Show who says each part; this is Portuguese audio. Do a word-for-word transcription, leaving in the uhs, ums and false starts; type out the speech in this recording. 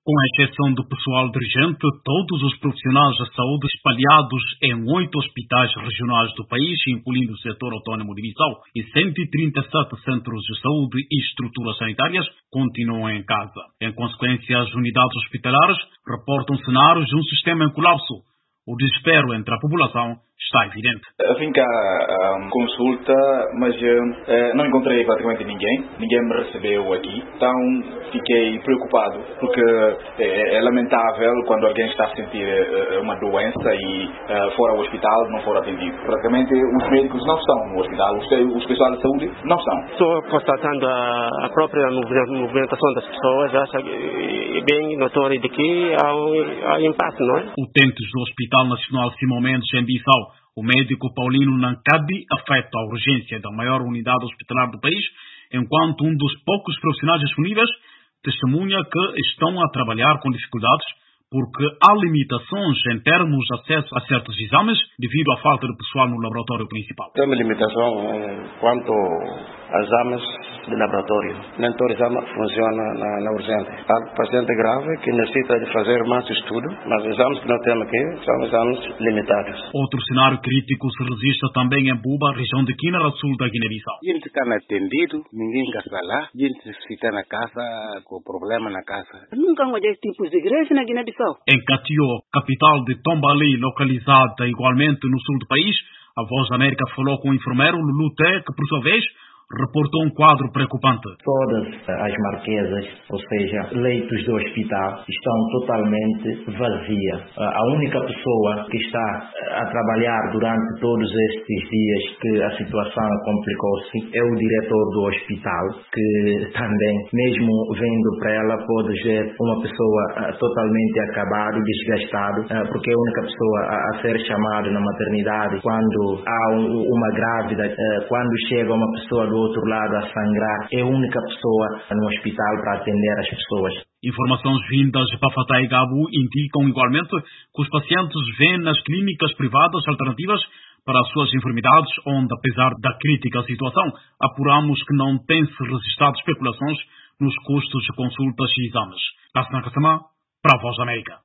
Speaker 1: Com exceção do pessoal dirigente, todos os profissionais da saúde espalhados em oito hospitais regionais do país, incluindo o setor autónomo de Bissau, e cento e trinta e sete centros de saúde e estruturas sanitárias, continuam em casa. Em consequência, as unidades hospitalares reportam cenários de um sistema em colapso. O desespero entre a população está evidente.
Speaker 2: Vim cá a consulta, mas uh, não encontrei praticamente ninguém. Ninguém me recebeu aqui. Então fiquei preocupado, porque é, é lamentável quando alguém está a sentir uh, uma doença e uh, fora do hospital não for atendido. Praticamente os médicos não estão no hospital, os, os pessoal de saúde não estão.
Speaker 3: Estou constatando a, a própria movimentação das pessoas, acho bem notório de que há um, há impacto, não é?
Speaker 1: Utentes do Hospital Nacional Simão Mendes em Bissau, o médico Paulino Nancadi afeta a urgência da maior unidade hospitalar do país, enquanto um dos poucos profissionais disponíveis testemunha que estão a trabalhar com dificuldades porque há limitações em termos de acesso a certos exames devido à falta de pessoal no laboratório principal.
Speaker 4: Tem uma limitação quanto a exames de laboratório. Nem todo exame funciona na, na urgente. Há paciente grave que necessita de fazer mais estudo, mas os exames que nós temos aqui são exames limitados.
Speaker 1: Outro cenário crítico se registra também em Buba, região de Quina, a sul da Guiné-Bissau.
Speaker 5: A gente está atendido, ninguém quer falar, a gente está na casa com problema na casa.
Speaker 6: Nunca olhei tipos de igreja na Guiné-Bissau.
Speaker 1: Em Katio, capital de Tombali, localizada igualmente no sul do país, a Voz da América falou com o enfermeiro Lulu Té, que por sua vez reportou um quadro preocupante.
Speaker 7: Todas as marquesas, ou seja, leitos do hospital, estão totalmente vazias. A única pessoa que está a trabalhar durante todos estes dias que a situação complicou-se é o diretor do hospital, que também, mesmo vendo para ela, pode ver uma pessoa totalmente acabada e desgastada, porque é a única pessoa a ser chamada na maternidade quando há uma grávida, quando chega uma pessoa do outro lado a sangrar, é a única pessoa no hospital para atender as pessoas.
Speaker 1: Informações vindas de Pafatá e Gabu indicam igualmente que os pacientes vêm nas clínicas privadas alternativas para as suas enfermidades, onde, apesar da crítica situação, apuramos que não tem-se registrado especulações nos custos de consultas e exames. Cassina Kassamá, para a Voz da América.